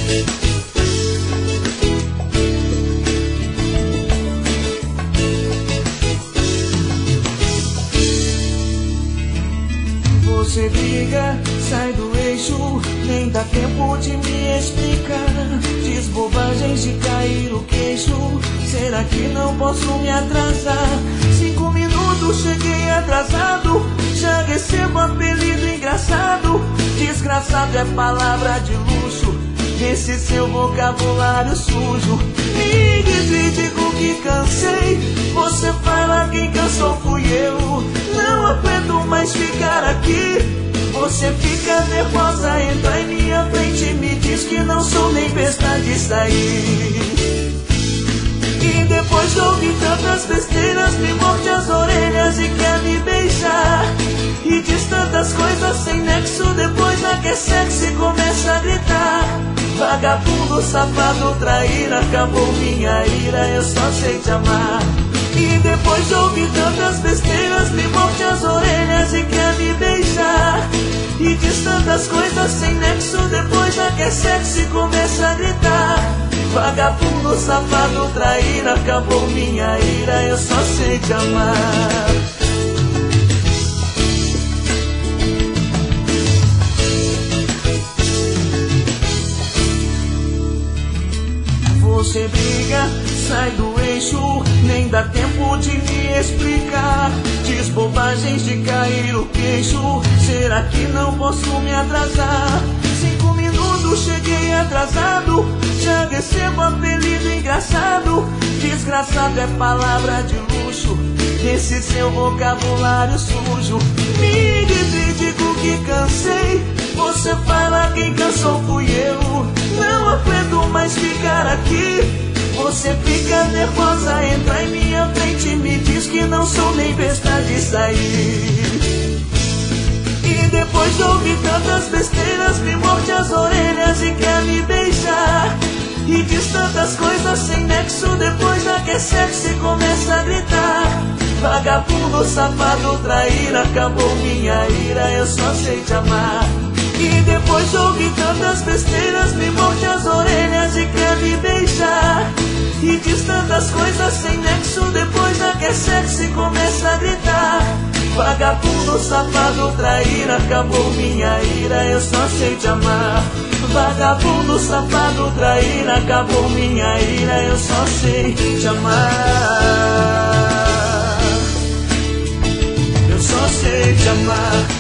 Você briga, sai do eixo, nem dá tempo de me explicar. Diz bobagens de cair o queixo, será que não posso me atrasar? 5 minutos cheguei atrasado, já recebo apelido engraçado. Desgraçado é palavra de luxo, esse seu vocabulário sujo. Me digo que cansei, você fala que cansou fui eu. Não aguento mais ficar aqui, você fica nervosa, entra em minha frente e me diz que não sou nem besta de sair. E depois de ouvir tantas besteiras, me morde as orelhas e quer me beijar. E diz tantas coisas sem nexo, depois já que é sexy começa a gritar. Vagabundo, safado, traíra, acabou minha ira, eu só sei te amar. E depois de ouvir tantas besteiras, me morde as orelhas e quer me beijar. E diz tantas coisas sem nexo, depois já que é sexy começa a gritar. Vagabundo, safado, traíra, acabou minha ira, eu só sei te amar. Você briga, sai do eixo, nem dá tempo de me explicar. Diz bobagens de cair o queixo, será que não posso me atrasar? 5 minutos cheguei atrasado, já recebo apelido engraçado. Desgraçado é palavra de luxo, esse seu vocabulário sujo. Me digo que cansei, você fala que cansou fui eu. Não aguento mais ficar aqui, você fica nervosa, entra em minha frente e me diz que não sou nem besta de sair. E depois de ouvir tantas besteiras, me morde as orelhas e quer me beijar. E diz tantas coisas sem nexo, depois já que é sexy começa a gritar. Vagabundo, safado, traíra, acabou minha ira, eu só sei te amar. E depois de ouvir tantas besteiras, me morde as orelhas e quer me beijar. E diz tantas coisas sem nexo, depois já que é sexy começa a gritar. Vagabundo, safado, traíra, acabou minha ira, eu só sei te amar. Vagabundo, safado, traíra, acabou minha ira, eu só sei te amar. Eu só sei te amar.